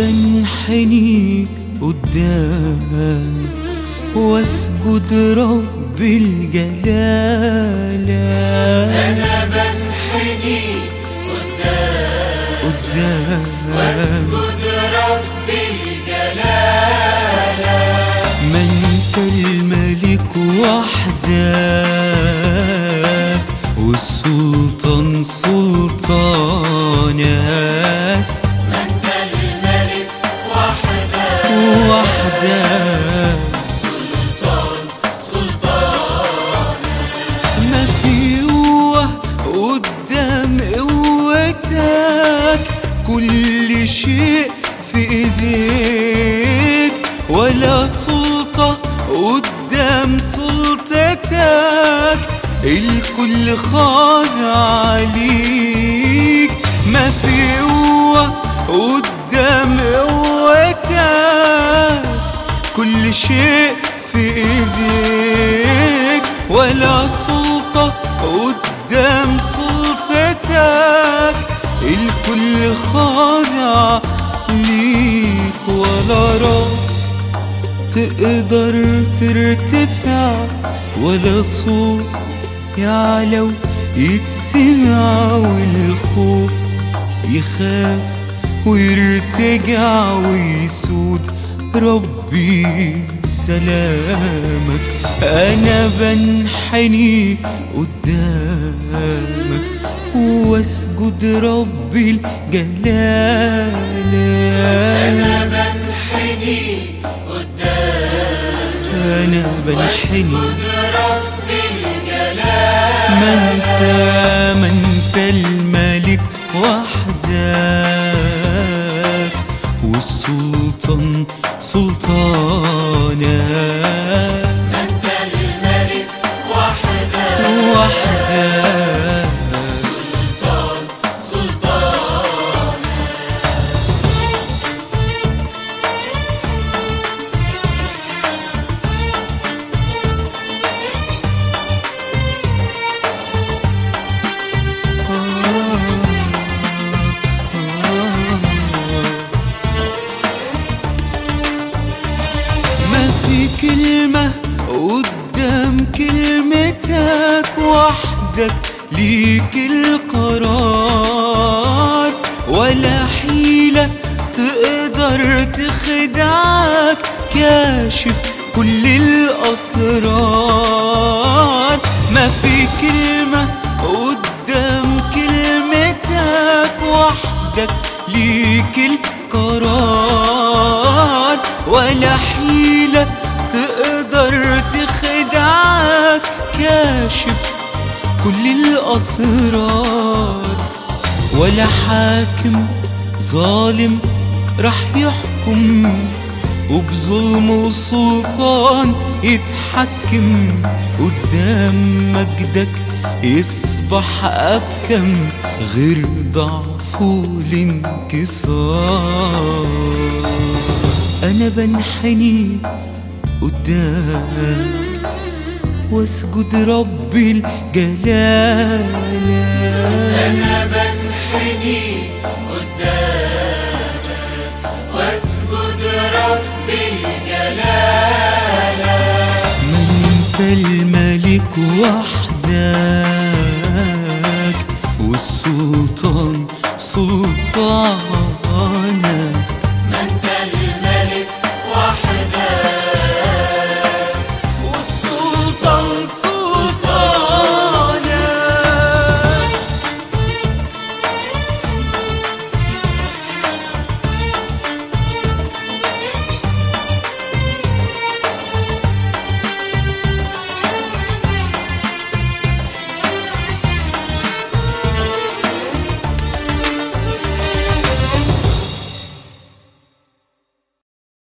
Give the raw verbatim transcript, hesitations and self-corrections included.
بنحني قدامك واسجد رب الجلال. أنا بنحني قدامك قدامك واسجد رب الجلال. ما انت الملك وحدك والسلطان سلطانك. ما انت الملك وحدك وحدك السلطان سلطانك. ما في قوة قدام قوتك، كل شيء في ايديك، ولا سلطة قدام سلطتك، الكل خاضع ليك. ما في قوة قدام قوتك، كل شيء في ايديك، ولا سلطة قدام سلطتك، الكل خاضع ليك. ولا راس تقدر ترتفع، ولا صوت يعلو يتسمع، والخوف يخاف ويرتجع ويسود. ربي سلامك، أنا بنحني قدامك واسجد ربي الجلال. أنا بنحني قدامك أنا بنحني واسجد رب الجلال. ما انت ما انت الملك وحدك والسلطان سلطانك. ما انت الملك وحدك وحدك السلطان سلطانك. ما في كلمة قدام كلمتك، وحدك ليك القرار، ولا حيلة تقدر تخدعك، كاشف كل الأسرار. ما في كلمة قدام كلمتك، وحدك ليك القرار، ولا حيلة تقدر تخدعك، كاشف كل الأسرار. ولا حاكم ظالم رح يحكم، وبظلم وسلطان يتحكم، قدام مجدك يصبح أبكم، غير ضعف والانكسار. أنا بنحني قدامك واسجد ربي الجلال. أنا بنحني قدامك واسجد رب الجلال. ما انت الملك وحدك والسلطان سلطانك.